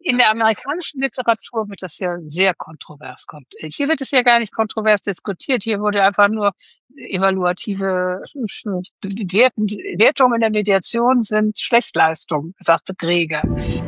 In der amerikanischen Literatur wird das ja sehr kontrovers. Hier wird es ja gar nicht kontrovers diskutiert. Hier wurde einfach nur evaluative Wertungen in der Mediation sind Schlechtleistung, sagte Greger.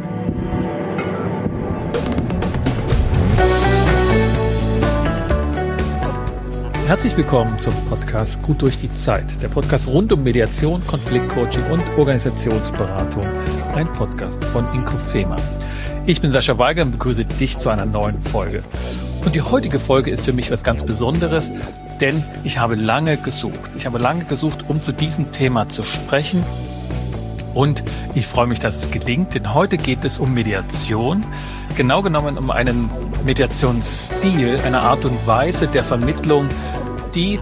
Herzlich willkommen zum Podcast Gut durch die Zeit. Der Podcast rund um Mediation, Konfliktcoaching und Organisationsberatung. Ein Podcast von Inkofema. Ich bin Sascha Weigel und begrüße dich zu einer neuen Folge. Und die heutige Folge ist für mich was ganz Besonderes, denn ich habe lange gesucht. Um zu diesem Thema zu sprechen. Und ich freue mich, dass es gelingt, denn heute geht es um Mediation. Genau genommen um einen Mediationsstil, eine Art und Weise der Vermittlung, die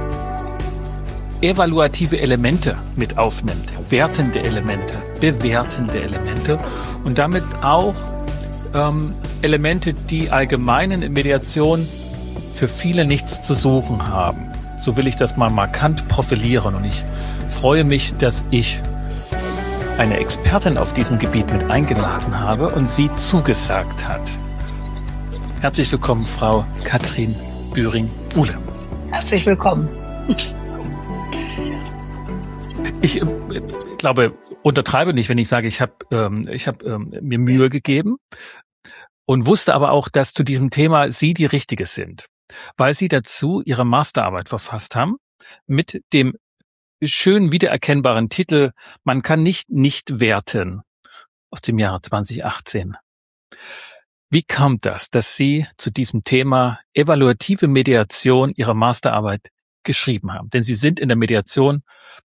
evaluative Elemente mit aufnimmt, wertende Elemente, bewertende Elemente und damit auch Elemente, die allgemein in Mediation für viele nichts zu suchen haben. So will ich das mal markant profilieren und ich freue mich, dass ich eine Expertin auf diesem Gebiet mit eingeladen habe und sie zugesagt hat. Herzlich willkommen, Frau Katrin Bühring-Uhle. Herzlich willkommen. Ich glaube, untertreibe nicht, wenn ich sage, ich habe mir Mühe gegeben und wusste aber auch, dass zu diesem Thema Sie die Richtige sind, weil Sie dazu Ihre Masterarbeit verfasst haben mit dem schön wiedererkennbaren Titel Man kann nicht werten aus dem Jahre 2018. Wie kam das, dass Sie zu diesem Thema evaluative Mediation Ihre Masterarbeit geschrieben haben? Denn Sie sind in der Mediation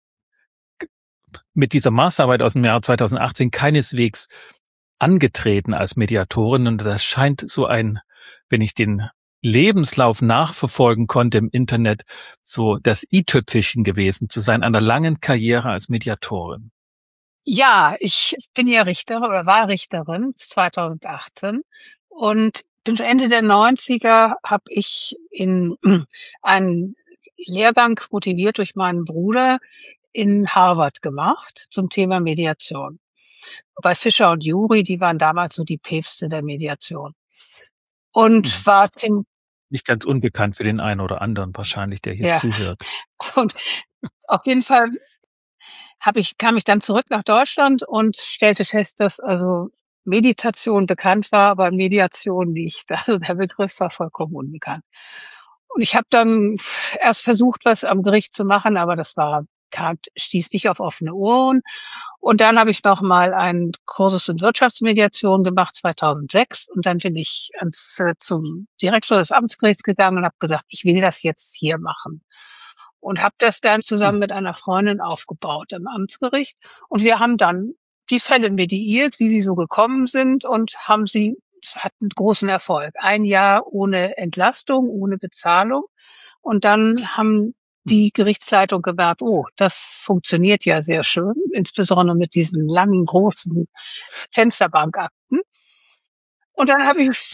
mit dieser Masterarbeit aus dem Jahre 2018 keineswegs angetreten als Mediatorin. Und das scheint so wenn ich den Lebenslauf nachverfolgen konnte im Internet, so das i-Tüpfelchen gewesen zu sein, einer langen Karriere als Mediatorin. Ja, ich bin ja war Richterin 2018 und bin Ende der 90er habe ich in einen Lehrgang motiviert durch meinen Bruder in Harvard gemacht zum Thema Mediation. Bei Fischer und Jury, die waren damals so die Päpste der Mediation. Und war ziemlich nicht ganz unbekannt für den einen oder anderen wahrscheinlich, der hier zuhört. Und auf jeden Fall kam ich dann zurück nach Deutschland und stellte fest, dass also Meditation bekannt war, aber Mediation nicht. Also der Begriff war vollkommen unbekannt. Und ich habe dann erst versucht, was am Gericht zu machen, aber stieß nicht auf offene Ohren. Und dann habe ich noch mal einen Kursus in Wirtschaftsmediation gemacht 2006 und dann bin ich zum Direktor des Amtsgerichts gegangen und habe gesagt, ich will das jetzt hier machen. Und habe das dann zusammen mit einer Freundin aufgebaut im Amtsgericht. Und wir haben dann die Fälle mediiert, wie sie so gekommen sind und hatten großen Erfolg. Ein Jahr ohne Entlastung, ohne Bezahlung. Und dann haben die Gerichtsleitung gemerkt, oh, das funktioniert ja sehr schön, insbesondere mit diesen langen, großen Fensterbankakten. Und dann habe ich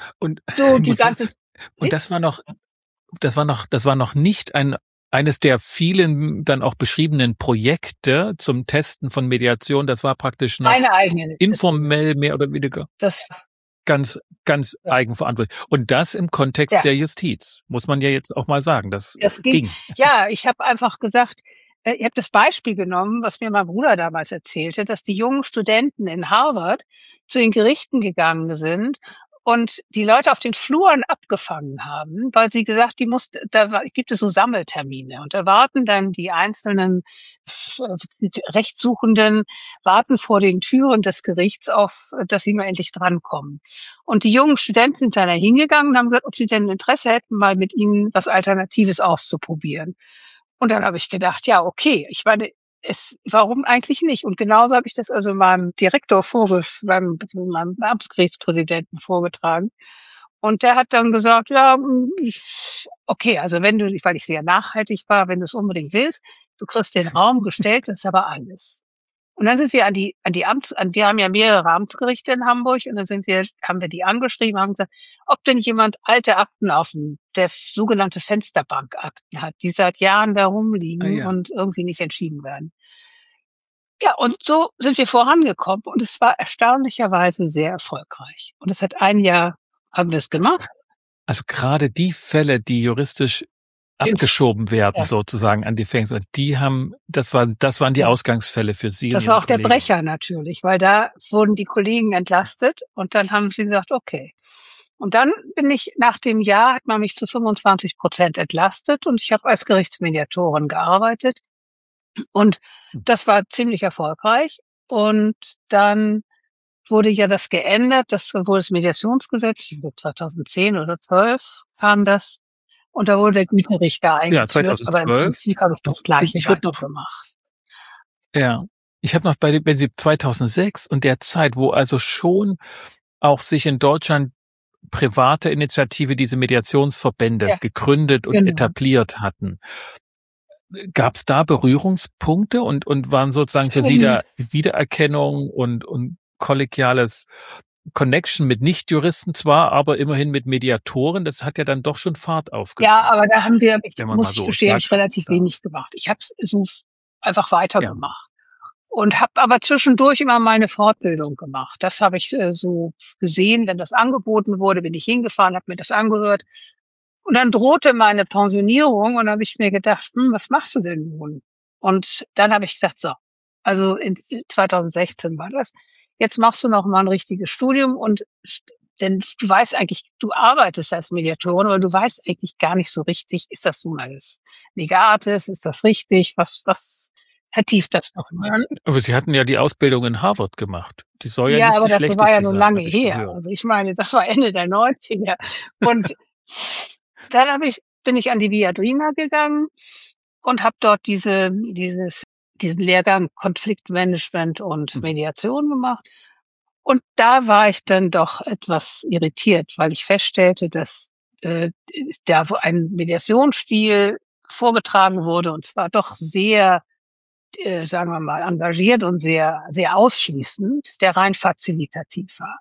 das war noch nicht eines der vielen dann auch beschriebenen Projekte zum Testen von Mediation. Das war praktisch noch meine eigene informell mehr oder weniger. Das ganz eigenverantwortlich. Und das im Kontext der Justiz, muss man ja jetzt auch mal sagen. Das ging. Ja, ich habe einfach gesagt, ich habe das Beispiel genommen, was mir mein Bruder damals erzählte, dass die jungen Studenten in Harvard zu den Gerichten gegangen sind und die Leute auf den Fluren abgefangen haben, weil sie gesagt, gibt es so Sammeltermine und da warten dann die einzelnen Rechtssuchenden warten vor den Türen des Gerichts auf, dass sie nur endlich drankommen. Und die jungen Studenten sind dann da hingegangen und haben gesagt, ob sie denn Interesse hätten, mal mit ihnen was Alternatives auszuprobieren. Und dann habe ich gedacht, ja, okay, ich meine, warum eigentlich nicht? Und genauso habe ich das also meinem Direktor meinem Amtsgerichtspräsidenten vorgetragen. Und der hat dann gesagt, ja, okay, also weil ich sehr nachhaltig war, wenn du es unbedingt willst, du kriegst den Raum gestellt, das ist aber alles. Und dann sind wir wir haben ja mehrere Amtsgerichte in Hamburg und dann haben wir die angeschrieben, haben gesagt, ob denn jemand alte Akten der sogenannte Fensterbankakten hat, die seit Jahren da rumliegen und irgendwie nicht entschieden werden. Ja, und so sind wir vorangekommen und es war erstaunlicherweise sehr erfolgreich. Und es hat ein Jahr haben wir es gemacht. Also gerade die Fälle, die juristisch abgeschoben werden, Ja, sozusagen an die Gefängnis, das waren die ja. Ausgangsfälle für Sie und Das war Ihre auch der Kollegen. Brecher natürlich, weil da wurden die Kollegen entlastet und dann haben sie gesagt, okay. Und dann bin ich nach dem Jahr hat man mich zu 25% entlastet und ich habe als Gerichtsmediatorin gearbeitet und das war ziemlich erfolgreich. Und dann wurde ja das geändert, das wurde das Mediationsgesetz, 2010 oder 12 kam das und da wurde der Güterichter Ja, eingeführt, aber im 2012. Prinzip habe ich das Gleiche Ich würde noch, weitergemacht. ja, ich habe noch wenn Sie 2006 und der Zeit, wo also schon auch sich in Deutschland private Initiative diese Mediationsverbände Ja, gegründet und genau. etabliert hatten. Gab es da Berührungspunkte und waren sozusagen für Sie da Wiedererkennung und kollegiales Connection mit Nichtjuristen zwar, aber immerhin mit Mediatoren? Das hat ja dann doch schon Fahrt Ja, aufgenommen, aber da haben wir, wenn man mal muss ich so gestehen, habe ich sagt. relativ Ja. wenig gemacht. Ich habe es so einfach Ja. weitergemacht und habe aber zwischendurch immer mal 'ne Fortbildung gemacht. Das habe ich, so gesehen, wenn das angeboten wurde, bin ich hingefahren, habe mir das angehört und dann drohte meine Pensionierung und da habe ich mir gedacht: was machst du denn nun?“ Und dann habe ich gedacht: „So, also in 2016 war das, jetzt machst du noch mal 'n richtiges Studium und denn du weißt eigentlich, du arbeitest als Mediatorin, aber du weißt eigentlich gar nicht so richtig, ist das nun alles Legates, ist das richtig, was vertieft das noch mal?“ Aber Sie hatten ja die Ausbildung in Harvard gemacht. Die soll ja Ja, nicht aber die das war ja schlechteste nun sein, lange habe ich her. gehört. Also ich meine, das war Ende der 90er. Und dann bin ich an die Viadrina gegangen und habe dort diesen Lehrgang Konfliktmanagement und Mhm. Mediation gemacht. Und da war ich dann doch etwas irritiert, weil ich feststellte, dass da wo ein Mediationsstil vorgetragen wurde und zwar doch sehr, sagen wir mal, engagiert und sehr, sehr ausschließend, der rein fazilitativ war.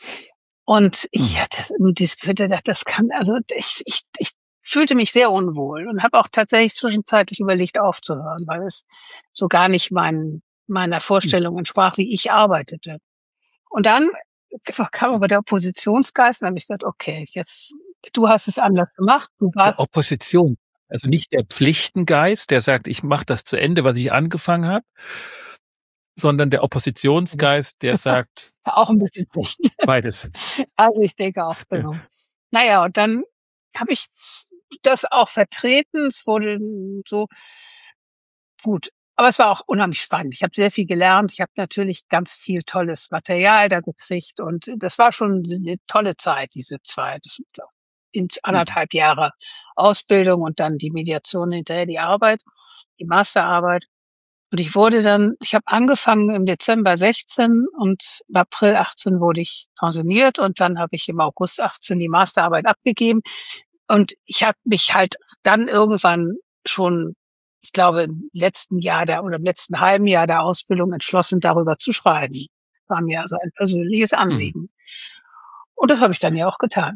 Und ich Mhm. hatte gedacht, das kann, also ich fühlte mich sehr unwohl und habe auch tatsächlich zwischenzeitlich überlegt, aufzuhören, weil es so gar nicht meiner Mhm. Vorstellung entsprach, wie ich arbeitete. Und dann kam aber der Oppositionsgeist und habe ich gesagt: „Okay, jetzt du hast es anders gemacht. Du Der warst“. Opposition, also nicht der Pflichtengeist, der sagt: „Ich mache das zu Ende, was ich angefangen habe“, sondern der Oppositionsgeist, der sagt Auch 'n bisschen schlecht. beides. Also, ich denke auch, Ja. genau. Na ja, und dann habe ich das auch vertreten. Es wurde so gut. Aber es war auch unheimlich spannend. Ich habe sehr viel gelernt. Ich habe natürlich ganz viel tolles Material da gekriegt und das war schon 'ne tolle Zeit, diese 2, das sind glaube ich Mhm. 1,5 Jahre Ausbildung und dann die Mediation hinterher, die Arbeit, die Masterarbeit. Und ich habe angefangen im Dezember 16 und im April 18 wurde ich pensioniert und dann habe ich im August 18 die Masterarbeit abgegeben. Und ich habe mich halt dann irgendwann schon, ich glaube, im letzten Jahr der oder im letzten halben Jahr der Ausbildung entschlossen, darüber zu schreiben. War mir also ein persönliches Mhm. Anliegen. Und das habe ich dann ja auch getan.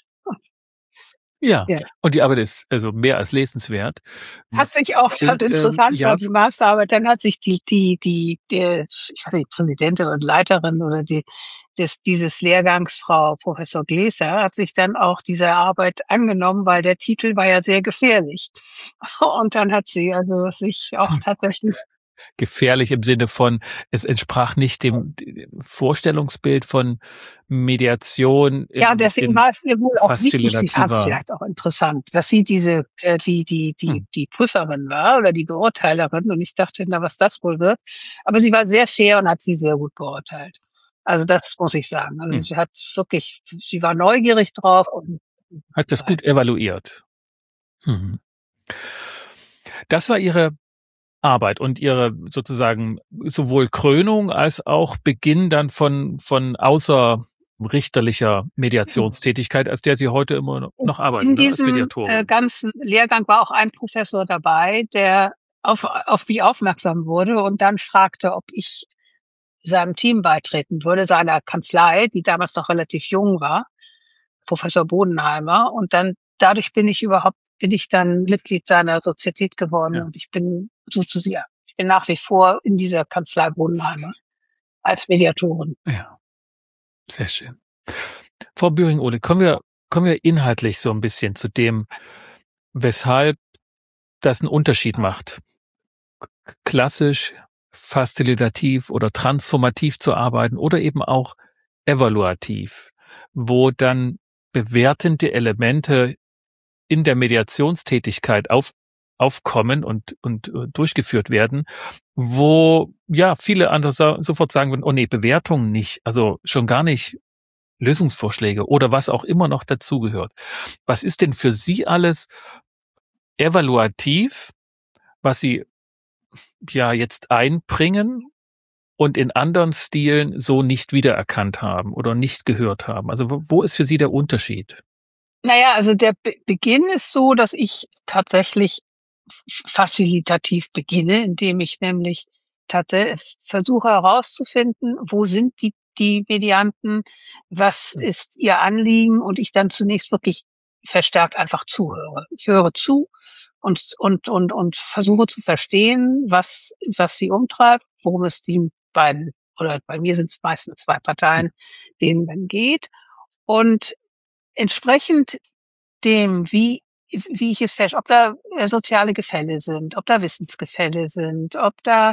Ja, Ja. und die Arbeit ist also mehr als lesenswert. Hat sich auch ganz Und, interessant war ja, die Masterarbeit, dann hat sich ich weiß nicht, Präsidentin und Leiterin oder dieses Lehrgangs, Frau Professor Gläser, hat sich dann auch dieser Arbeit angenommen, weil der Titel war ja sehr gefährlich. Und dann hat sie also sich auch tatsächlich. gefährlich im Sinne von, es entsprach nicht dem Vorstellungsbild von Mediation Ja, in deswegen war es ihr wohl auch wichtig, sie fand's facilitativer. vielleicht auch interessant, dass sie diese Hm, die Prüferin war oder die Beurteilerin und ich dachte: „Na, was das wohl wird?“ Aber sie war sehr fair und hat sie sehr gut beurteilt. Also, das muss ich sagen. Also, hm. sie war neugierig drauf und Hat das gut evaluiert. Mhm. Das war Ihre Arbeit und Ihre sozusagen sowohl Krönung als auch Beginn dann von außerrichterlicher Mediationstätigkeit, als der Sie heute immer noch arbeiten, in ne, als diesem, Mediatorin. ganzen Lehrgang war auch ein Professor dabei, der auf mich aufmerksam wurde und dann fragte, ob ich seinem Team beitreten würde, seiner Kanzlei, die damals noch relativ jung war, Professor Bodenheimer. Und dann dadurch bin ich dann Mitglied seiner Sozietät geworden Ja. und ich bin sozusagen, ja, bin nach wie vor in dieser Kanzlei Bodenheimer als Mediatorin. Ja, sehr schön. Frau Bühring-Ohle, kommen wir inhaltlich so ein bisschen zu dem, weshalb das einen Unterschied macht, klassisch, facilitativ oder transformativ zu arbeiten oder eben auch evaluativ, wo dann bewertende Elemente in der Mediationstätigkeit aufkommen und durchgeführt werden, wo ja viele andere sofort sagen würden, oh nee, Bewertung nicht, also schon gar nicht Lösungsvorschläge oder was auch immer noch dazugehört. Was ist denn für Sie alles evaluativ, was Sie ja jetzt einbringen und in anderen Stilen so nicht wiedererkannt haben oder nicht gehört haben? Also wo ist für Sie der Unterschied? Naja, also der Beginn ist so, dass ich tatsächlich facilitativ beginne, indem ich nämlich tatsächlich versuche herauszufinden, wo sind die Medianten, was ist ihr Anliegen, und ich dann zunächst wirklich verstärkt einfach zuhöre. Ich höre zu und versuche zu verstehen, was sie umtreibt, worum es die beiden, oder bei mir sind es meistens 2 Parteien, denen dann geht. Und entsprechend dem, wie ich es ob da soziale Gefälle sind, ob da Wissensgefälle sind, ob da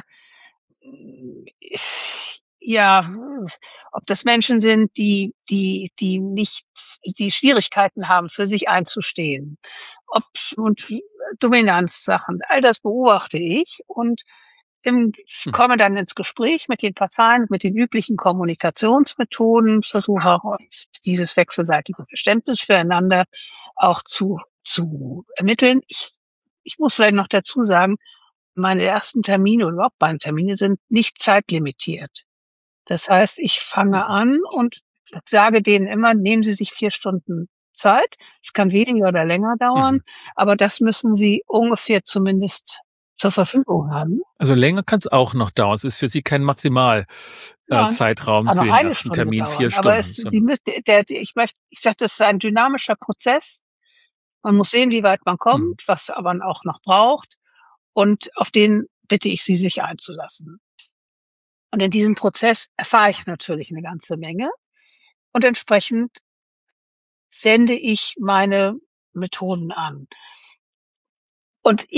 ja, ob das Menschen sind, die nicht, die Schwierigkeiten haben, für sich einzustehen, und Dominanzsachen, all das beobachte ich und komme dann ins Gespräch mit den Parteien, mit den üblichen Kommunikationsmethoden, versuche auch dieses wechselseitige Verständnis füreinander auch zu ermitteln. Ich muss vielleicht noch dazu sagen, meine ersten Termine oder überhaupt meine Termine sind nicht zeitlimitiert. Das heißt, ich fange an und sage denen immer, nehmen Sie sich 4 Stunden Zeit. Es kann weniger oder länger dauern, aber das müssen Sie ungefähr zumindest zur Verfügung haben. Also länger kann es auch noch dauern. Es ist für Sie kein Maximalzeitraum für den ersten Termin, dauern. 4 Stunden. Aber ich sage, das ist ein dynamischer Prozess. Man muss sehen, wie weit man kommt, was aber auch noch braucht. Und auf den bitte ich Sie, sich einzulassen. Und in diesem Prozess erfahre ich natürlich eine ganze Menge. Und entsprechend wende ich meine Methoden an. Und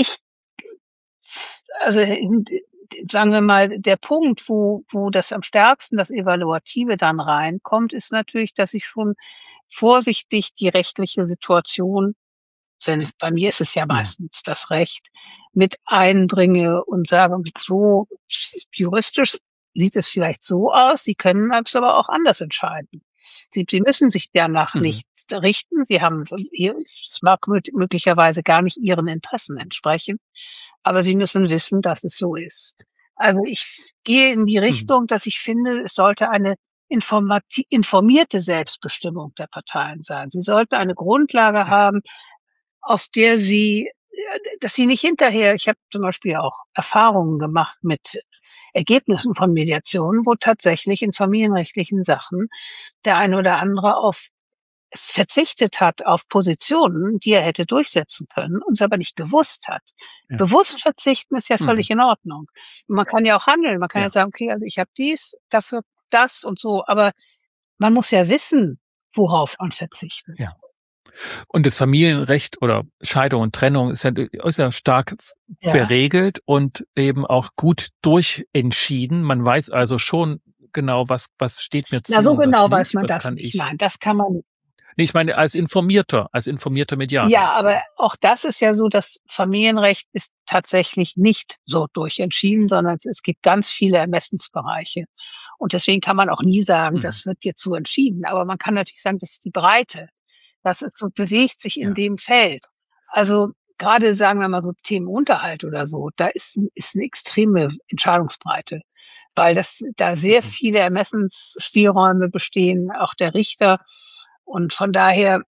also sagen wir mal, der Punkt, wo das am stärksten, das Evaluative dann reinkommt, ist natürlich, dass ich schon vorsichtig die rechtliche Situation, denn bei mir ist es ja meistens das Recht, mit einbringe und sage, so juristisch sieht es vielleicht so aus, Sie können es aber auch anders entscheiden. Sie müssen sich danach nicht richten. Es mag möglicherweise gar nicht Ihren Interessen entsprechen, aber Sie müssen wissen, dass es so ist. Also ich gehe in die Richtung, dass ich finde, es sollte eine informierte Selbstbestimmung der Parteien sein. Sie sollten eine Grundlage haben, auf der dass sie nicht hinterher, ich habe zum Beispiel auch Erfahrungen gemacht mit Ergebnissen von Mediationen, wo tatsächlich in familienrechtlichen Sachen der eine oder andere verzichtet hat auf Positionen, die er hätte durchsetzen können und es aber nicht gewusst hat. Ja. Bewusst verzichten ist ja völlig in Ordnung. Man kann ja auch handeln, man kann ja sagen, okay, also ich habe dies, dafür das und so, aber man muss ja wissen, worauf man verzichtet. Ja. Und das Familienrecht oder Scheidung und Trennung ist ja stark beregelt und eben auch gut durchentschieden. Man weiß also schon genau, was steht mir zu. Na, so genau weiß man das nicht. Nein, das kann man. Nee, ich meine, als informierter Mediator. Ja, aber auch das ist ja so, das Familienrecht ist tatsächlich nicht so durchentschieden, sondern es gibt ganz viele Ermessensbereiche. Und deswegen kann man auch nie sagen, das wird jetzt so entschieden. Aber man kann natürlich sagen, das ist die Breite. Das ist so, bewegt sich in dem Feld. Also gerade, sagen wir mal, so Themen Unterhalt oder so, da ist eine extreme Entscheidungsbreite, weil da sehr viele Ermessensspielräume bestehen, auch der Richter. Und von daher,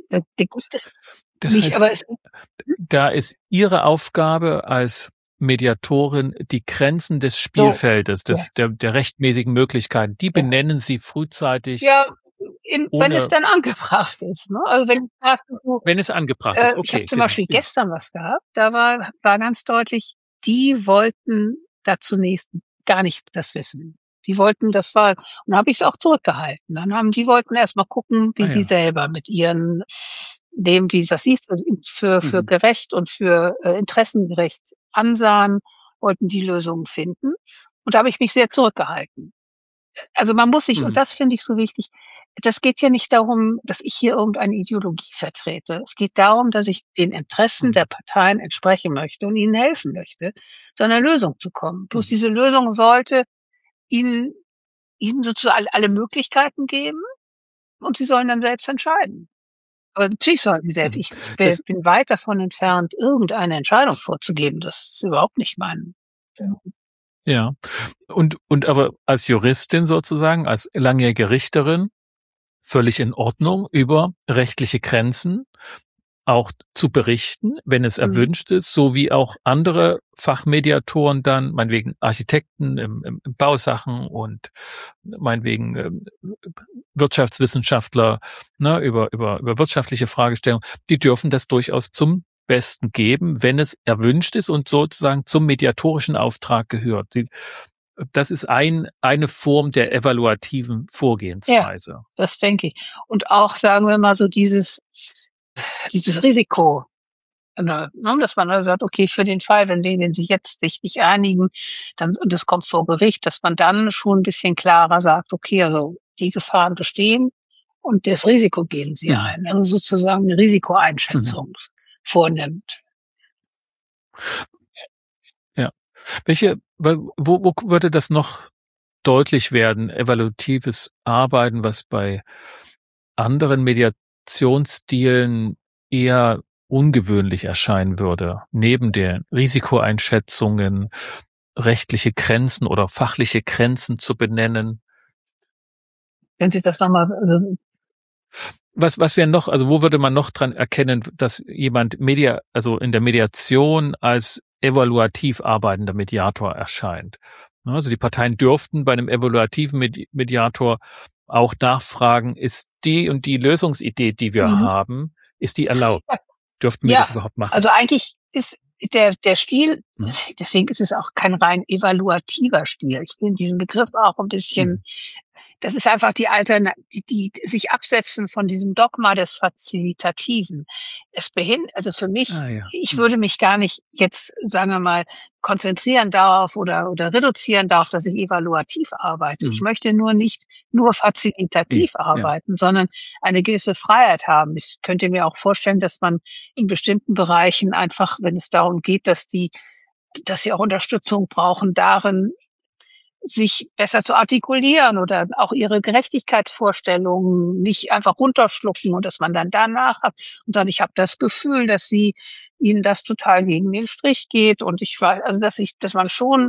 das heißt, aber da ist Ihre Aufgabe als Mediatorin, die Grenzen des Spielfeldes, der rechtmäßigen Möglichkeiten, die benennen Sie frühzeitig. Ja, wenn es dann angebracht ist. Ne? Also wenn es angebracht ist, okay. Ich habe zum Beispiel gestern was gehabt, da war ganz deutlich, die wollten da zunächst gar nicht das Wissen. Die wollten, und da habe ich es auch zurückgehalten. Die wollten erst mal gucken, wie sie selber mit ihren, was sie für gerecht und für interessengerecht ansahen, wollten die Lösungen finden. Und da habe ich mich sehr zurückgehalten. Also man muss sich, und das finde ich so wichtig, das geht ja nicht darum, dass ich hier irgendeine Ideologie vertrete. Es geht darum, dass ich den Interessen der Parteien entsprechen möchte und ihnen helfen möchte, zu einer Lösung zu kommen. Bloß diese Lösung sollte ihnen sozusagen alle Möglichkeiten geben und sie sollen dann selbst entscheiden. Aber natürlich sollen sie selbst. Ich bin weit davon entfernt, irgendeine Entscheidung vorzugeben. Das ist überhaupt nicht mein. Ja. Und aber als Juristin sozusagen, als langjährige Richterin, völlig in Ordnung, über rechtliche Grenzen auch zu berichten, wenn es erwünscht ist, so wie auch andere Fachmediatoren dann, meinetwegen Architekten im Bausachen und meinetwegen Wirtschaftswissenschaftler, ne, über wirtschaftliche Fragestellungen, die dürfen das durchaus zum Besten geben, wenn es erwünscht ist und sozusagen zum mediatorischen Auftrag gehört. Das ist eine Form der evaluativen Vorgehensweise. Ja, das denke ich. Und auch, sagen wir mal, so dieses Risiko, dass man also sagt, okay, für den Fall, wenn sie jetzt sich nicht einigen, dann, und es kommt vor Gericht, dass man dann schon ein bisschen klarer sagt, okay, also die Gefahren bestehen und das Risiko gehen sie ein. Also sozusagen eine Risikoeinschätzung vornimmt. Ja. Wo würde das noch deutlich werden, evaluatives Arbeiten, was bei anderen Mediationsstilen eher ungewöhnlich erscheinen würde, neben den Risikoeinschätzungen, rechtliche Grenzen oder fachliche Grenzen zu benennen? Wenn Sie das nochmal, Was wäre noch, also wo würde man noch dran erkennen, dass jemand also in der Mediation als evaluativ arbeitender Mediator erscheint? Also die Parteien dürften bei einem evaluativen Mediator auch nachfragen, ist die und die Lösungsidee, die wir haben, ist die erlaubt? Dürften wir das überhaupt machen? Also eigentlich ist der Stil, deswegen ist es auch kein rein evaluativer Stil. Ich finde diesen Begriff auch ein bisschen, das ist einfach die sich absetzen von diesem Dogma des Fazilitativen. Also für mich, ich würde mich gar nicht jetzt, sagen wir mal, konzentrieren darauf oder reduzieren darauf, dass ich evaluativ arbeite. Ich möchte nicht nur fazilitativ arbeiten, sondern eine gewisse Freiheit haben. Ich könnte mir auch vorstellen, dass man in bestimmten Bereichen einfach, wenn es darum geht, dass sie auch Unterstützung brauchen, darin sich besser zu artikulieren oder auch ihre Gerechtigkeitsvorstellungen nicht einfach runterschlucken und dass man dann danach hat und sagt, ich habe das Gefühl, dass ihnen das total gegen den Strich geht und ich weiß, also dass man schon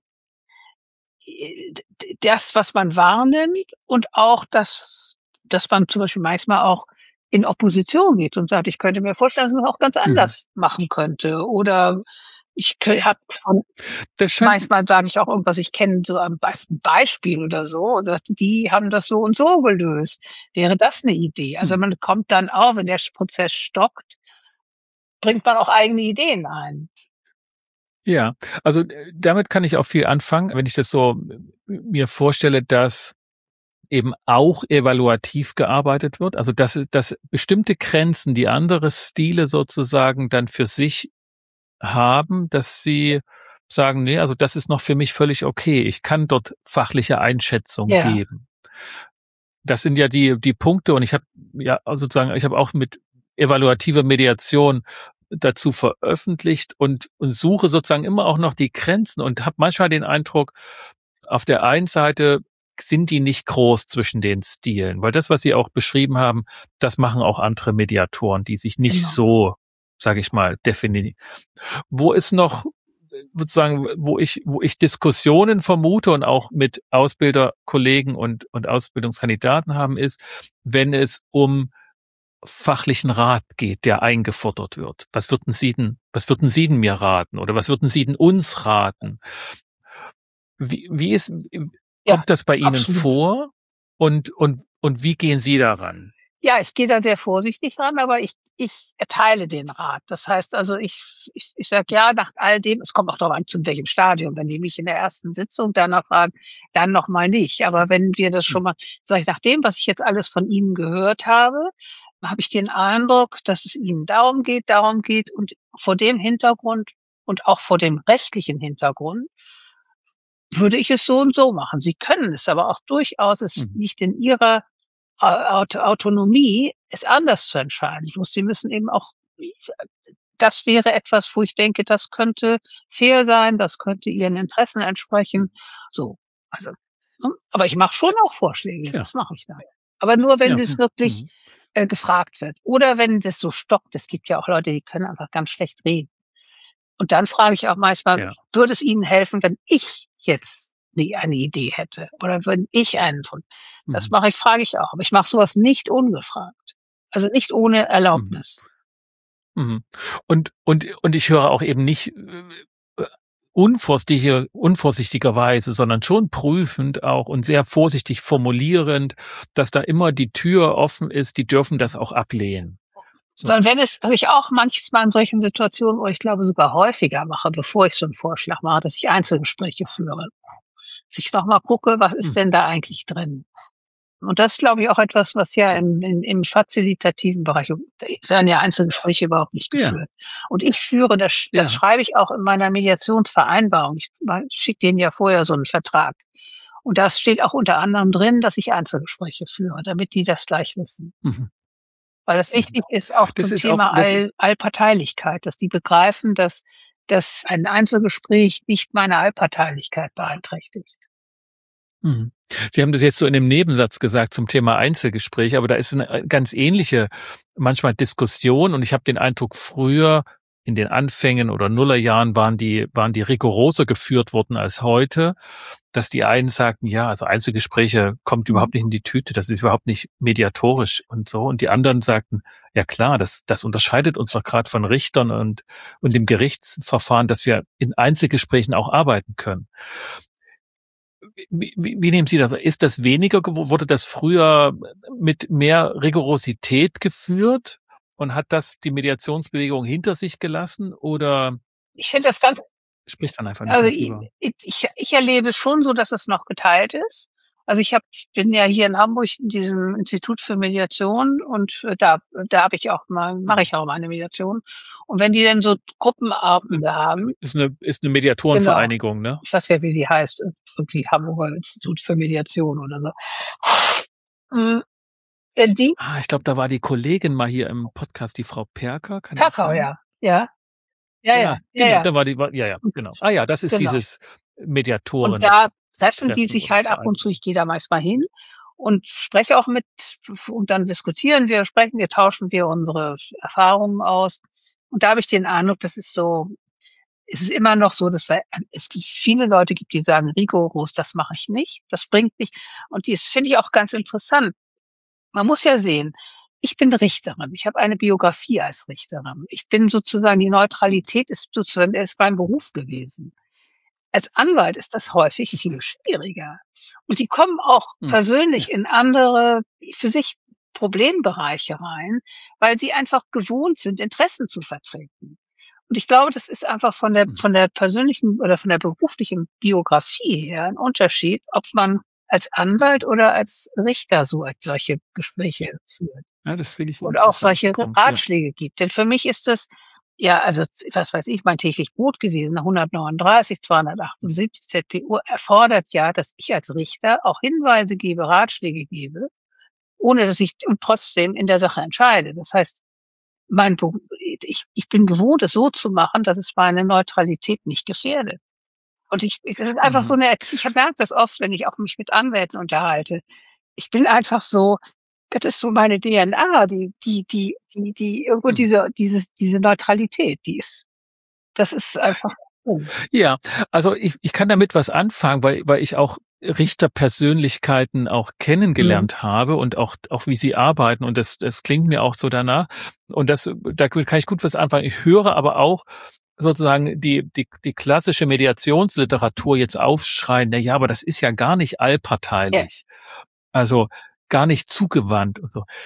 das, was man wahrnimmt und auch dass man zum Beispiel manchmal auch in Opposition geht und sagt, ich könnte mir vorstellen, dass man auch ganz anders machen könnte oder ich habe manchmal sage ich auch irgendwas, ich kenne so ein Beispiel oder so, die haben das so und so gelöst. Wäre das eine Idee? Also man kommt dann auch, wenn der Prozess stockt, bringt man auch eigene Ideen ein. Ja, also damit kann ich auch viel anfangen, wenn ich das so mir vorstelle, dass eben auch evaluativ gearbeitet wird, also dass bestimmte Grenzen, die andere Stile sozusagen dann für sich haben, dass sie sagen, nee, also das ist noch für mich völlig okay. Ich kann dort fachliche Einschätzung geben. Das sind ja die Punkte und ich habe auch mit evaluativer Mediation dazu veröffentlicht und suche sozusagen immer auch noch die Grenzen und habe manchmal den Eindruck, auf der einen Seite sind die nicht groß zwischen den Stilen, weil das, was Sie auch beschrieben haben, das machen auch andere Mediatoren, die sich nicht so, sage ich mal, definieren. Wo ist noch, sozusagen, wo ich Diskussionen vermute und auch mit Ausbilderkollegen und Ausbildungskandidaten haben, ist, wenn es um fachlichen Rat geht, der eingefordert wird. Was würden Sie denn mir raten oder was würden Sie denn uns raten? Kommt das bei Ihnen vor und wie gehen Sie daran? Ja, ich gehe da sehr vorsichtig ran, aber ich ich erteile den Rat. Das heißt also, ich sage ja, nach all dem, es kommt auch darauf an, zu welchem Stadium. Wenn die mich in der ersten Sitzung danach fragen, dann noch mal nicht. Aber wenn wir das schon mal, sage ich, nach dem, was ich jetzt alles von Ihnen gehört habe ich den Eindruck, dass es Ihnen darum geht und vor dem Hintergrund und auch vor dem rechtlichen Hintergrund würde ich es so und so machen. Sie können es aber auch durchaus, es liegt in Ihrer Autonomie, es anders zu entscheiden. Sie müssen eben auch, das wäre etwas, wo ich denke, das könnte fair sein, das könnte Ihren Interessen entsprechen. So, also, aber ich mache schon auch Vorschläge, das mache ich dann. Aber nur, wenn das wirklich gefragt wird. Oder wenn das so stockt. Es gibt ja auch Leute, die können einfach ganz schlecht reden. Und dann frage ich auch manchmal, würde es Ihnen helfen, wenn ich jetzt eine Idee hätte? Oder wenn ich einen von. Das frage ich auch. Aber ich mache sowas nicht ungefragt. Also nicht ohne Erlaubnis. Und ich höre auch eben nicht unvorsichtigerweise, sondern schon prüfend auch und sehr vorsichtig formulierend, dass da immer die Tür offen ist, die dürfen das auch ablehnen. So. Weil ich auch manches Mal in solchen Situationen, wo ich glaube sogar häufiger mache, bevor ich so einen Vorschlag mache, dass ich Einzelgespräche führe. Dass ich nochmal gucke, was ist denn da eigentlich drin? Und das ist, glaube ich, auch etwas, was ja im fazilitativen Bereich, da werden ja Einzelgespräche überhaupt nicht geführt. Und ich führe, das schreibe ich auch in meiner Mediationsvereinbarung. Ich schicke denen ja vorher so einen Vertrag. Und da steht auch unter anderem drin, dass ich Einzelgespräche führe, damit die das gleich wissen. Weil das wichtig ist auch zum Thema Allparteilichkeit, dass die begreifen, dass ein Einzelgespräch nicht meine Allparteilichkeit beeinträchtigt. Sie haben das jetzt so in dem Nebensatz gesagt zum Thema Einzelgespräch, aber da ist eine ganz ähnliche manchmal Diskussion und ich habe den Eindruck, früher in den Anfängen oder Nullerjahren waren die rigoroser geführt worden als heute, dass die einen sagten, ja, also Einzelgespräche kommt überhaupt nicht in die Tüte, das ist überhaupt nicht mediatorisch und so. Und die anderen sagten, ja klar, das unterscheidet uns doch gerade von Richtern und dem Gerichtsverfahren, dass wir in Einzelgesprächen auch arbeiten können. Wie nehmen Sie das? Ist das weniger, wurde das früher mit mehr Rigorosität geführt und hat das die Mediationsbewegung hinter sich gelassen oder? Ich finde das ganz, spricht man einfach nicht drüber. Ich erlebe es schon so, dass es noch geteilt ist. Also ich bin ja hier in Hamburg in diesem Institut für Mediation und da habe ich auch mache ich auch mal eine Mediation. Und wenn die dann so Gruppenabende haben. Ist eine Mediatorenvereinigung, genau, ne? Ich weiß ja, wie die heißt. Irgendwie Hamburger Institut für Mediation oder so. Ich glaube, da war die Kollegin mal hier im Podcast, die Frau Perker. Perker, ja. Da war die, genau. Das ist dieses Mediatoren. Und da treffen die sich halt ab und zu. Ich gehe da meist hin und spreche auch und dann diskutieren wir, tauschen wir unsere Erfahrungen aus. Und da habe ich den Eindruck, es ist immer noch so, dass es viele Leute gibt, die sagen, rigoros, das mache ich nicht, das bringt mich. Und das finde ich auch ganz interessant. Man muss ja sehen, ich bin Richterin. Ich habe eine Biografie als Richterin. Ich bin sozusagen, die Neutralität ist mein Beruf gewesen. Als Anwalt ist das häufig viel schwieriger. Und die kommen auch persönlich in andere, für sich Problembereiche rein, weil sie einfach gewohnt sind, Interessen zu vertreten. Und ich glaube, das ist einfach von der persönlichen oder von der beruflichen Biografie her ein Unterschied, ob man als Anwalt oder als Richter solche Gespräche führt. Ja, das finde ich. Und auch solche Ratschläge gibt. Denn für mich ist das, was weiß ich, mein täglich Brot gewesen, 139, 278 ZPU erfordert ja, dass ich als Richter auch Hinweise gebe, Ratschläge gebe, ohne dass ich und trotzdem in der Sache entscheide. Das heißt, ich bin gewohnt, es so zu machen, dass es meine Neutralität nicht gefährdet. Und es ist einfach so ich merke das oft, wenn ich auch mich mit Anwälten unterhalte. Ich bin einfach so, das ist so meine DNA, die irgendwo diese Neutralität, das ist einfach. Ja, also ich kann damit was anfangen, weil ich auch Richterpersönlichkeiten auch kennengelernt habe und auch wie sie arbeiten und das klingt mir auch so danach und da kann ich gut was anfangen. Ich höre aber auch sozusagen die klassische Mediationsliteratur jetzt aufschreien, ja, aber das ist ja gar nicht allparteilich. Ja. Also gar nicht zugewandt und so.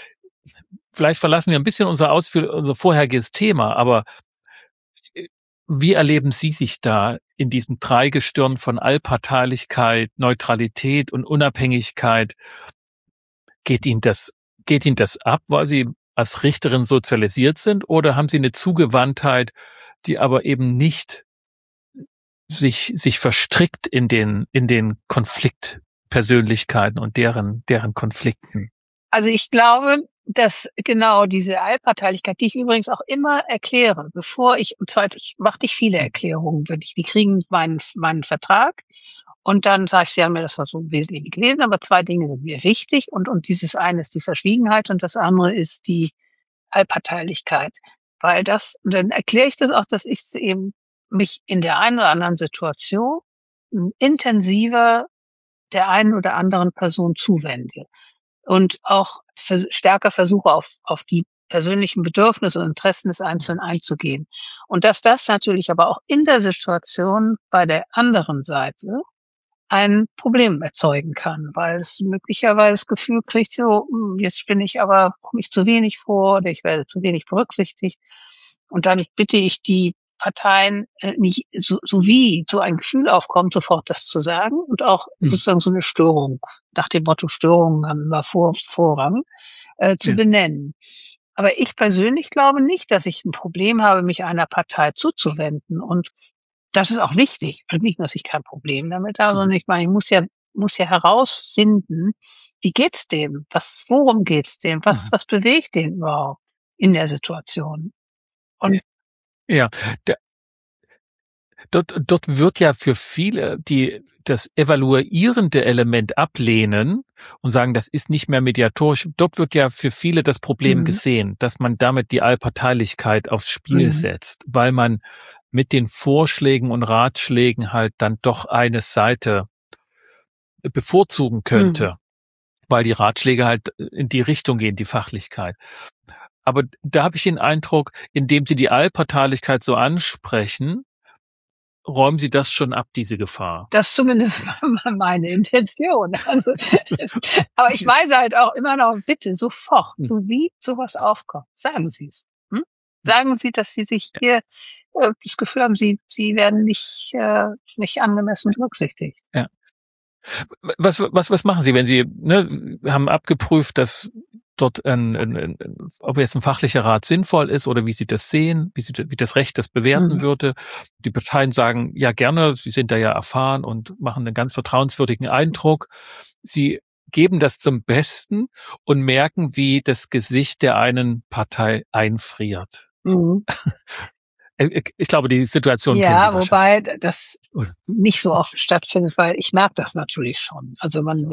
vielleicht verlassen wir ein bisschen unser vorheriges Thema, aber wie erleben Sie sich da in diesem Dreigestirn von Allparteilichkeit, Neutralität und Unabhängigkeit? Geht Ihnen das ab, weil Sie als Richterin sozialisiert sind, oder haben Sie eine Zugewandtheit, die aber eben nicht sich verstrickt in den Konfliktpersönlichkeiten und deren Konflikten? Also ich glaube, dass genau diese Allparteilichkeit, die ich übrigens auch immer erkläre, und zwar ich mache nicht viele Erklärungen, die kriegen meinen Vertrag und dann sage ich, sie haben mir das so wesentlich gelesen, aber 2 Dinge sind mir wichtig und dieses eine ist die Verschwiegenheit und das andere ist die Allparteilichkeit. Weil dann erkläre ich das auch, dass ich eben mich in der einen oder anderen Situation intensiver der einen oder anderen Person zuwende und auch stärker versuche, auf die persönlichen Bedürfnisse und Interessen des Einzelnen einzugehen. Und dass das natürlich aber auch in der Situation bei der anderen Seite ein Problem erzeugen kann, weil es möglicherweise das Gefühl kriegt, so, jetzt komme ich zu wenig vor oder ich werde zu wenig berücksichtigt. Und dann bitte ich die Parteien nicht, wie so ein Gefühl aufkommt, sofort das zu sagen und auch sozusagen so eine Störung, nach dem Motto Störungen haben immer Vorrang, zu benennen. Aber ich persönlich glaube nicht, dass ich ein Problem habe, mich einer Partei zuzuwenden. Und das ist auch wichtig. Also nicht nur, dass ich kein Problem damit habe, sondern ich meine, ich muss ja herausfinden, wie geht's dem? Worum geht's dem? Was bewegt den überhaupt in der Situation? Und ja, dort wird ja für viele, die das evaluierende Element ablehnen und sagen, das ist nicht mehr mediatorisch, dort wird ja für viele das Problem gesehen, dass man damit die Allparteilichkeit aufs Spiel setzt, weil man mit den Vorschlägen und Ratschlägen halt dann doch eine Seite bevorzugen könnte, weil die Ratschläge halt in die Richtung gehen, die Fachlichkeit. Aber da habe ich den Eindruck, indem Sie die Allparteilichkeit so ansprechen, räumen Sie das schon ab, diese Gefahr? Das ist zumindest meine Intention. Also, aber ich weise halt auch immer noch, bitte sofort, so wie sowas aufkommt, sagen Sie es. Sagen Sie, dass Sie sich hier das Gefühl haben, Sie werden nicht angemessen berücksichtigt. Ja. Was machen Sie, wenn Sie haben abgeprüft, dass dort ob jetzt ein fachlicher Rat sinnvoll ist oder wie Sie das sehen, wie das Recht das bewerten würde. Die Parteien sagen, ja gerne, Sie sind da ja erfahren und machen einen ganz vertrauenswürdigen Eindruck. Sie geben das zum Besten und merken, wie das Gesicht der einen Partei einfriert. Ich glaube, die Situation kennen Sie wahrscheinlich. Wobei das nicht so oft stattfindet, weil ich merke das natürlich schon. Also man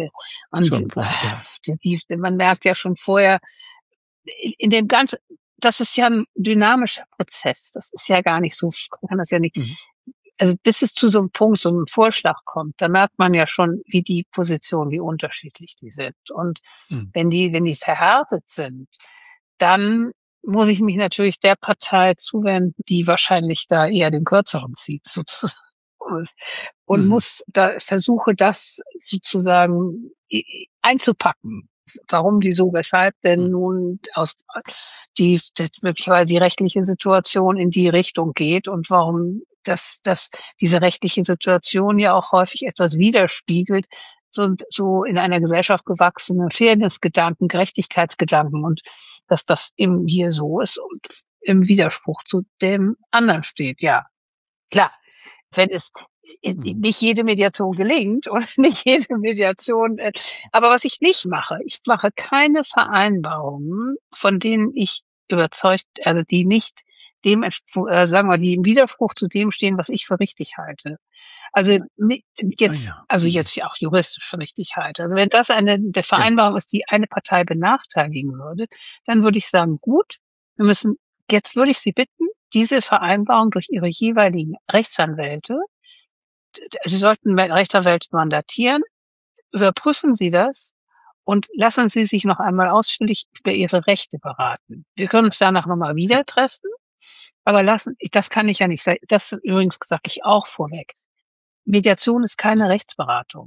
merkt ja schon vorher in dem ganzen, das ist ja ein dynamischer Prozess. Das ist ja gar nicht so, man kann das ja nicht, also bis es zu so einem Punkt, so einem Vorschlag kommt, da merkt man ja schon, wie unterschiedlich die sind. Und wenn die verhärtet sind, dann muss ich mich natürlich der Partei zuwenden, die wahrscheinlich da eher den Kürzeren zieht, sozusagen. Und versuche das sozusagen einzupacken. Warum, wieso, weshalb denn nun möglicherweise die rechtliche Situation in die Richtung geht und warum diese rechtliche Situation ja auch häufig etwas widerspiegelt, so in einer Gesellschaft gewachsene Fairnessgedanken, Gerechtigkeitsgedanken und dass das eben hier so ist und im Widerspruch zu dem anderen steht. Ja, klar, wenn es nicht jede Mediation gelingt und nicht jede Mediation, aber was ich mache keine Vereinbarungen, von denen ich überzeugt, also die nicht die im Widerspruch zu dem stehen, was ich für richtig halte. Also jetzt ja auch juristisch für richtig halte. Also wenn das der Vereinbarung ist, die eine Partei benachteiligen würde, dann würde ich sagen, gut, jetzt würde ich Sie bitten, diese Vereinbarung durch Ihre jeweiligen Rechtsanwälte, Sie sollten Rechtsanwälte mandatieren, überprüfen Sie das und lassen Sie sich noch einmal ausführlich über Ihre Rechte beraten. Wir können uns danach nochmal wieder treffen, aber das kann ich ja nicht, das übrigens sage ich auch vorweg. Mediation ist keine Rechtsberatung.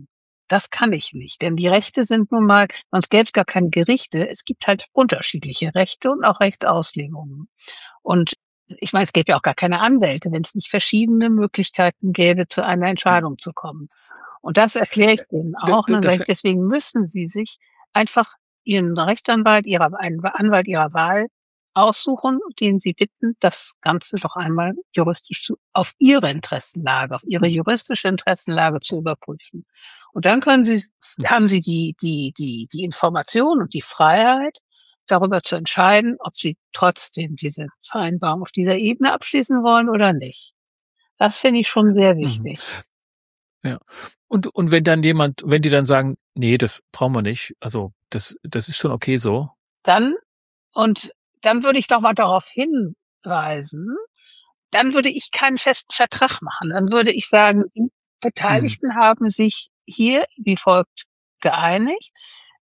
Das kann ich nicht, denn die Rechte sind nun mal, sonst gäbe es gar keine Gerichte. Es gibt halt unterschiedliche Rechte und auch Rechtsauslegungen. Und ich meine, es gäbe ja auch gar keine Anwälte, wenn es nicht verschiedene Möglichkeiten gäbe, zu einer Entscheidung zu kommen. Und das erkläre ich denen auch. Und dann sage ich, deswegen müssen sie sich einfach ihren Rechtsanwalt, einen Anwalt ihrer Wahl aussuchen, den sie bitten, das Ganze doch einmal juristisch auf ihre Interessenlage, auf ihre juristische Interessenlage zu überprüfen. Und dann haben sie die Information und die Freiheit, darüber zu entscheiden, ob sie trotzdem diese Vereinbarung auf dieser Ebene abschließen wollen oder nicht. Das finde ich schon sehr wichtig. Ja. Und wenn die dann sagen, nee, das brauchen wir nicht, also das ist schon okay so. Dann würde ich doch mal darauf hinweisen, dann würde ich keinen festen Vertrag machen. Dann würde ich sagen, die Beteiligten haben sich hier wie folgt geeinigt.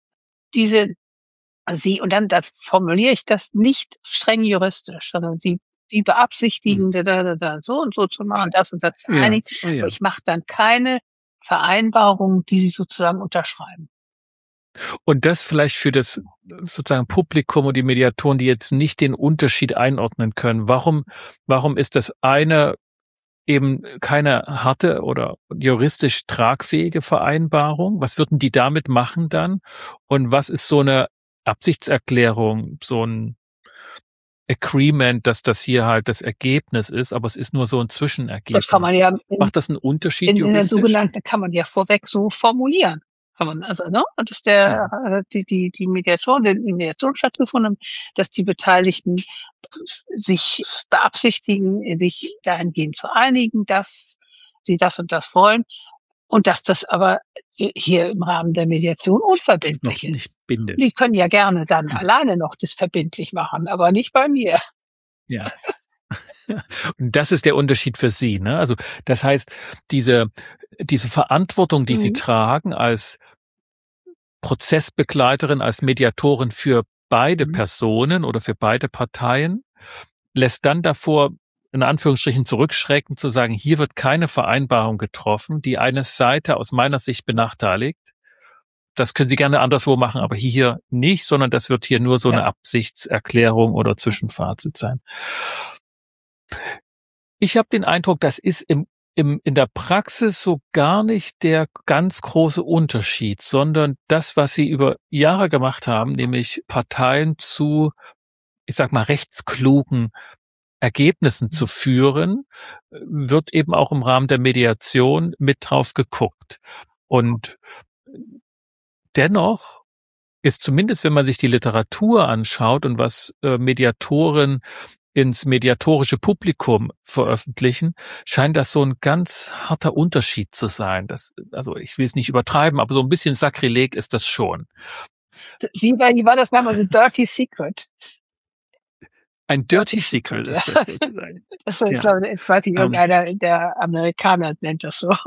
Und dann formuliere ich das nicht streng juristisch, sondern sie beabsichtigen, so und so zu machen, das und das vereinigt. Ja. Aber ich mache dann keine Vereinbarung, die sie sozusagen unterschreiben. Und das vielleicht für das sozusagen Publikum und die Mediatoren, die jetzt nicht den Unterschied einordnen können. Warum ist das eine eben keine harte oder juristisch tragfähige Vereinbarung? Was würden die damit machen dann? Und was ist so eine Absichtserklärung, so ein Agreement, dass das hier halt das Ergebnis ist, aber es ist nur so ein Zwischenergebnis. Das kann man ja macht das einen Unterschied in der sogenannten, kann man ja vorweg so formulieren. Also, ne? Dass die Mediation stattgefunden hat, dass die Beteiligten sich beabsichtigen, sich dahingehend zu einigen, dass sie das und das wollen und dass das aber hier im Rahmen der Mediation unverbindlich ist. Nicht bindet. Die können ja gerne dann alleine noch das verbindlich machen, aber nicht bei mir. Ja. Und das ist der Unterschied für Sie, ne? Also, das heißt, diese Verantwortung, die Sie tragen als Prozessbegleiterin, als Mediatorin für beide Personen oder für beide Parteien, lässt dann davor, in Anführungsstrichen, zurückschrecken, zu sagen, hier wird keine Vereinbarung getroffen, die eine Seite aus meiner Sicht benachteiligt. Das können Sie gerne anderswo machen, aber hier nicht, sondern das wird hier nur so eine Absichtserklärung oder Zwischenfazit sein. Ich habe den Eindruck, das ist in der Praxis so gar nicht der ganz große Unterschied, sondern das, was Sie über Jahre gemacht haben, nämlich Parteien zu, ich sag mal, rechtsklugen Ergebnissen zu führen, wird eben auch im Rahmen der Mediation mit drauf geguckt. Und dennoch ist zumindest, wenn man sich die Literatur anschaut und was Mediatoren ins mediatorische Publikum veröffentlichen, scheint das so ein ganz harter Unterschied zu sein. Also ich will es nicht übertreiben, aber so ein bisschen Sakrileg ist das schon. Wie war das mal so Dirty Secret? Ein Dirty Secret ist das sozusagen. Das ist, glaube ich weiß nicht, irgendeiner der Amerikaner nennt das so.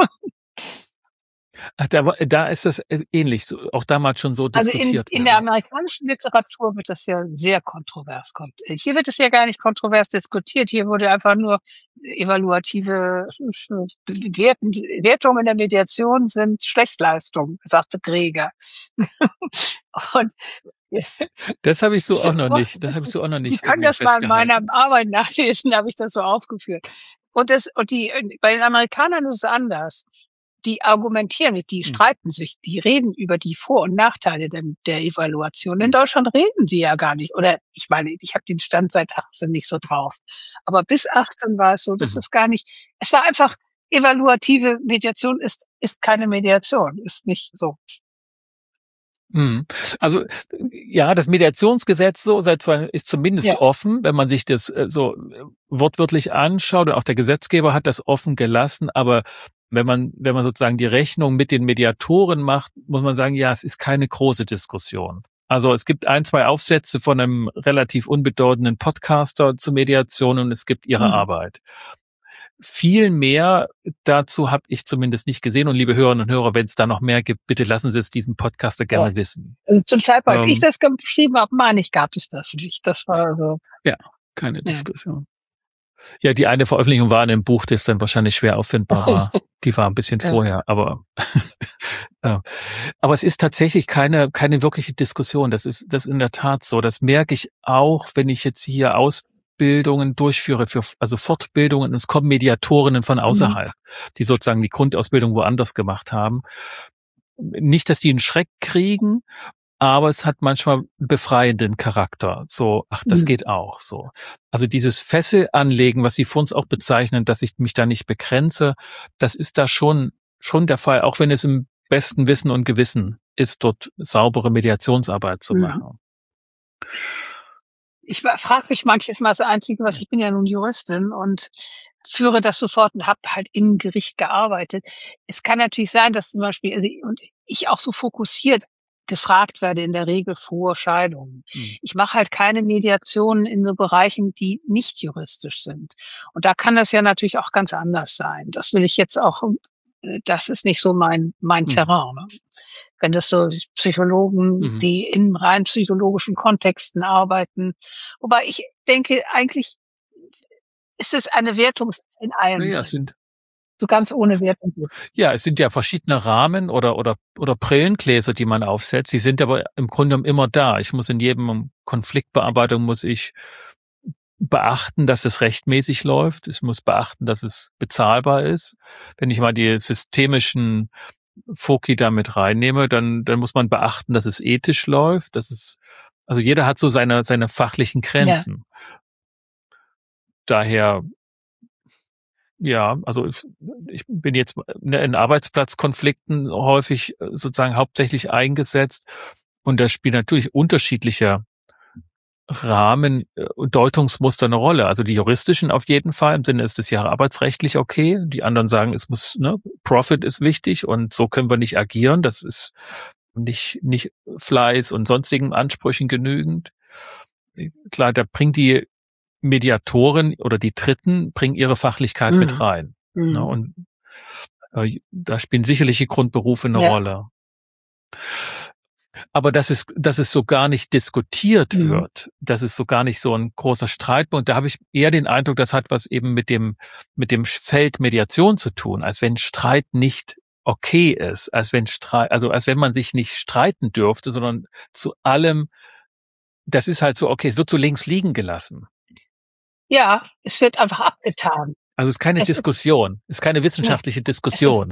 Da ist das ähnlich, auch damals schon so diskutiert. Also in der amerikanischen Literatur wird das ja sehr kontrovers. Hier wird es ja gar nicht kontrovers diskutiert. Hier wurde einfach nur evaluative Wertungen in der Mediation sind Schlechtleistungen, sagte Greger. Und das habe ich so auch noch nicht. Ich kann das mal in meiner Arbeit nachlesen, da habe ich das so aufgeführt. Bei den Amerikanern ist es anders. Die argumentieren, die streiten sich, die reden über die Vor- und Nachteile der Evaluation. In Deutschland reden sie ja gar nicht. Oder ich meine, ich habe den Stand seit 18 nicht so drauf. Aber bis 18 war es so, das ist gar nicht, es war einfach, evaluative Mediation ist keine Mediation, ist nicht so. Also ja, das Mediationsgesetz ist zumindest offen, wenn man sich das so wortwörtlich anschaut. Und auch der Gesetzgeber hat das offen gelassen. Aber wenn man sozusagen die Rechnung mit den Mediatoren macht, muss man sagen, ja, es ist keine große Diskussion. Also es gibt 1, 2 Aufsätze von einem relativ unbedeutenden Podcaster zur Mediation und es gibt ihre Arbeit. Viel mehr dazu habe ich zumindest nicht gesehen. Und liebe Hörerinnen und Hörer, wenn es da noch mehr gibt, bitte lassen Sie es diesem Podcaster gerne wissen. Also zum Teil, als ich das geschrieben habe, meine ich, gab es das nicht. Das war so. Ja, keine Diskussion. Ja, die eine Veröffentlichung war in einem Buch, das dann wahrscheinlich schwer auffindbar war. Die war ein bisschen vorher, aber ja. Aber es ist tatsächlich keine wirkliche Diskussion. Das ist in der Tat so. Das merke ich auch, wenn ich jetzt hier Ausbildungen durchführe, also Fortbildungen. Es kommen Mediatorinnen von außerhalb, die sozusagen die Grundausbildung woanders gemacht haben. Nicht, dass die einen Schreck kriegen, aber es hat manchmal befreienden Charakter. So, ach, das geht auch so. Also dieses Fessel anlegen, was Sie für uns auch bezeichnen, dass ich mich da nicht begrenze, das ist da schon der Fall, auch wenn es im besten Wissen und Gewissen ist, dort saubere Mediationsarbeit zu machen. Ich frage mich manches Mal, das Einzige, was ich bin ja nun Juristin und führe das sofort und habe halt im Gericht gearbeitet. Es kann natürlich sein, dass zum Beispiel und ich auch so fokussiert gefragt werde, in der Regel vor Scheidungen. Ich mache halt keine Mediationen in so Bereichen, die nicht juristisch sind. Und da kann das ja natürlich auch ganz anders sein. Das will ich jetzt auch, das ist nicht so mein Terrain. Ne? Wenn das so Psychologen, die in rein psychologischen Kontexten arbeiten. Wobei ich denke, eigentlich ist es eine Wertung in allem. Naja, so ganz ohne Wertung. Ja, es sind ja verschiedene Rahmen oder Brillengläser, die man aufsetzt. Sie sind aber im Grunde genommen immer da. Ich muss in jedem Konfliktbearbeitung muss ich beachten, dass es rechtmäßig läuft. Ich muss beachten, dass es bezahlbar ist. Wenn ich mal die systemischen Foki da mit reinnehme, dann muss man beachten, dass es ethisch läuft. Also jeder hat so seine fachlichen Grenzen. Ja. Daher, ja, also ich bin jetzt in Arbeitsplatzkonflikten häufig sozusagen hauptsächlich eingesetzt und da spielen natürlich unterschiedliche Rahmen und Deutungsmuster eine Rolle. Also die juristischen auf jeden Fall, im Sinne ist es ja arbeitsrechtlich okay. Die anderen sagen, es muss, Profit ist wichtig und so können wir nicht agieren. Das ist nicht Fleiß und sonstigen Ansprüchen genügend. Klar, da bringt die Mediatoren oder die Dritten bringen ihre Fachlichkeit mit rein. Und da spielen sicherlich die Grundberufe eine Rolle. Aber dass es so gar nicht diskutiert wird, das ist so gar nicht so ein großer Streitpunkt. Da habe ich eher den Eindruck, das hat was eben mit dem Feld Mediation zu tun, als wenn Streit nicht okay ist, als wenn man sich nicht streiten dürfte, sondern zu allem, das ist halt so, okay, es wird so links liegen gelassen. Ja, es wird einfach abgetan. Also es ist keine Diskussion, es ist keine wissenschaftliche Diskussion.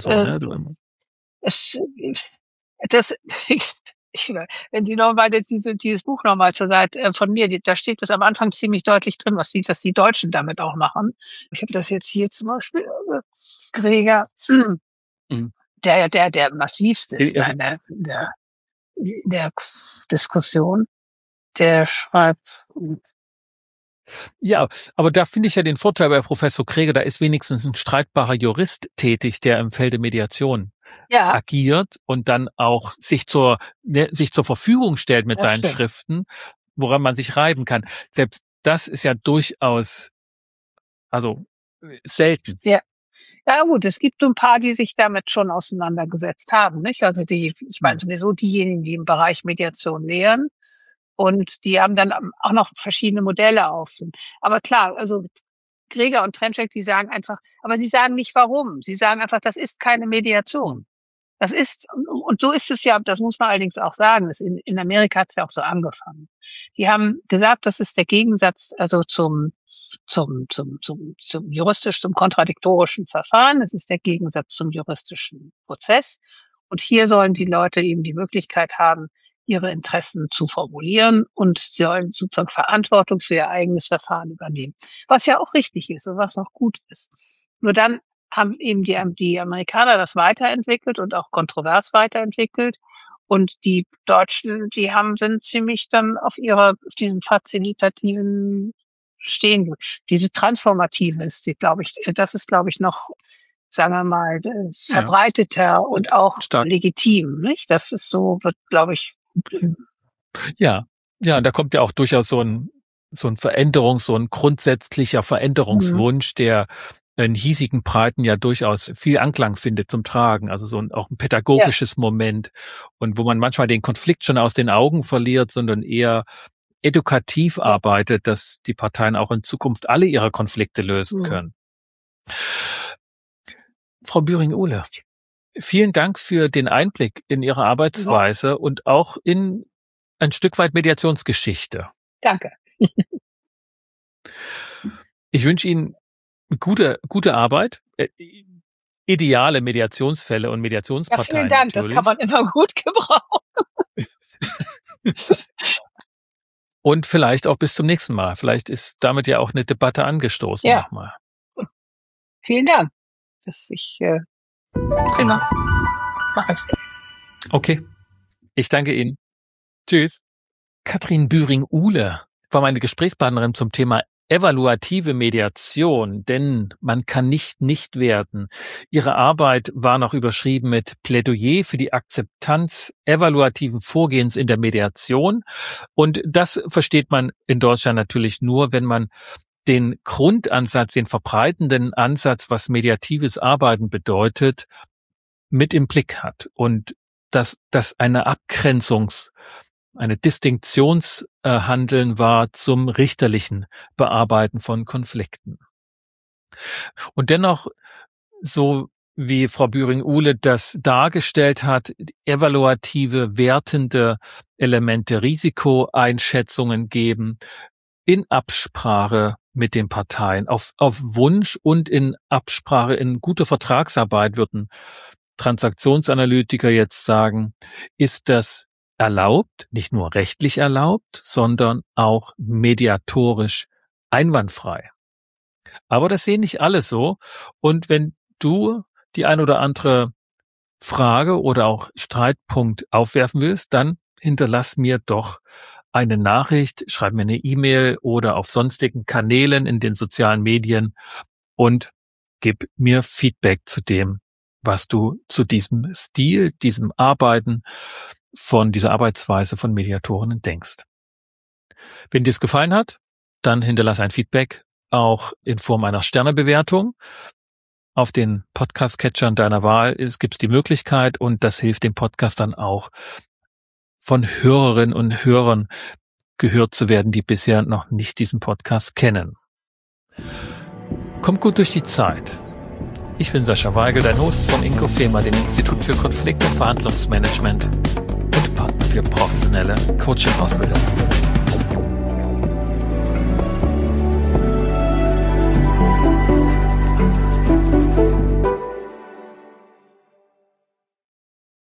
Wenn Sie nochmal dieses Buch nochmal zur Seite von mir, da steht das am Anfang ziemlich deutlich drin, was die Deutschen damit auch machen. Ich habe das jetzt hier zum Beispiel, Greger, der massivste ist in der Diskussion, der schreibt. Ja, aber da finde ich ja den Vorteil bei Professor Greger, da ist wenigstens ein streitbarer Jurist tätig, der im Felde Mediation agiert und dann auch sich zur Verfügung stellt mit seinen Schriften, woran man sich reiben kann. Selbst das ist ja durchaus, selten. Ja. Ja gut, es gibt so ein paar, die sich damit schon auseinandergesetzt haben, nicht? Also ich meine sowieso diejenigen, die im Bereich Mediation lehren. Und die haben dann auch noch verschiedene Modelle auf. Aber klar, also Greger und Trenczek, die sagen einfach, aber sie sagen nicht warum. Sie sagen einfach, das ist keine Mediation. Das ist, und so ist es ja, das muss man allerdings auch sagen, in Amerika hat es ja auch so angefangen. Die haben gesagt, das ist der Gegensatz, also zum kontradiktorischen Verfahren. Das ist der Gegensatz zum juristischen Prozess. Und hier sollen die Leute eben die Möglichkeit haben, ihre Interessen zu formulieren und sie sollen sozusagen Verantwortung für ihr eigenes Verfahren übernehmen. Was ja auch richtig ist und was auch gut ist. Nur dann haben eben die Amerikaner das weiterentwickelt und auch kontrovers weiterentwickelt. Und die Deutschen, sind ziemlich dann auf diesen facilitativen stehen. Diese transformative ist das ist, glaube ich, noch, sagen wir mal, verbreiteter und auch legitim, nicht? Das ist so, wird, glaube ich. Ja, da kommt ja auch durchaus so ein grundsätzlicher Veränderungswunsch, der in hiesigen Breiten ja durchaus viel Anklang findet zum Tragen, also auch ein pädagogisches Moment und wo man manchmal den Konflikt schon aus den Augen verliert, sondern eher edukativ arbeitet, dass die Parteien auch in Zukunft alle ihre Konflikte lösen können. Frau Bühring-Uhle, vielen Dank für den Einblick in Ihre Arbeitsweise und auch in ein Stück weit Mediationsgeschichte. Danke. Ich wünsche Ihnen gute Arbeit, ideale Mediationsfälle und Mediationsparteien. Ja, vielen Dank, natürlich. Das kann man immer gut gebrauchen. Und vielleicht auch bis zum nächsten Mal. Vielleicht ist damit ja auch eine Debatte angestoßen nochmal. Vielen Dank. Prima. Mach ich. Okay. Ich danke Ihnen. Tschüss. Katrin Bühring-Uhle war meine Gesprächspartnerin zum Thema evaluative Mediation, denn man kann nicht werden. Ihre Arbeit war noch überschrieben mit Plädoyer für die Akzeptanz evaluativen Vorgehens in der Mediation. Und das versteht man in Deutschland natürlich nur, wenn man den Grundansatz, den verbreitenden Ansatz, was mediatives Arbeiten bedeutet, mit im Blick hat. Und dass das eine Distinktionshandeln war zum richterlichen Bearbeiten von Konflikten. Und dennoch, so wie Frau Bühring-Uhle das dargestellt hat, evaluative, wertende Elemente, Risikoeinschätzungen geben, in Absprache mit den Parteien, auf Wunsch und in Absprache, in guter Vertragsarbeit, würden Transaktionsanalytiker jetzt sagen, ist das erlaubt, nicht nur rechtlich erlaubt, sondern auch mediatorisch einwandfrei. Aber das sehen nicht alle so. Und wenn du die ein oder andere Frage oder auch Streitpunkt aufwerfen willst, dann hinterlass mir doch eine Nachricht, schreib mir eine E-Mail oder auf sonstigen Kanälen in den sozialen Medien und gib mir Feedback zu dem, was du zu diesem Stil, diesem Arbeiten von dieser Arbeitsweise von Mediatorinnen denkst. Wenn dir es gefallen hat, dann hinterlass ein Feedback, auch in Form einer Sternebewertung. Auf den Podcast-Catchern deiner Wahl gibt es die Möglichkeit und das hilft dem Podcast dann auch, von Hörerinnen und Hörern gehört zu werden, die bisher noch nicht diesen Podcast kennen. Kommt gut durch die Zeit. Ich bin Sascha Weigel, dein Host von Inkofema, dem Institut für Konflikt- und Verhandlungsmanagement und Partner für professionelle Coaching-Ausbildung.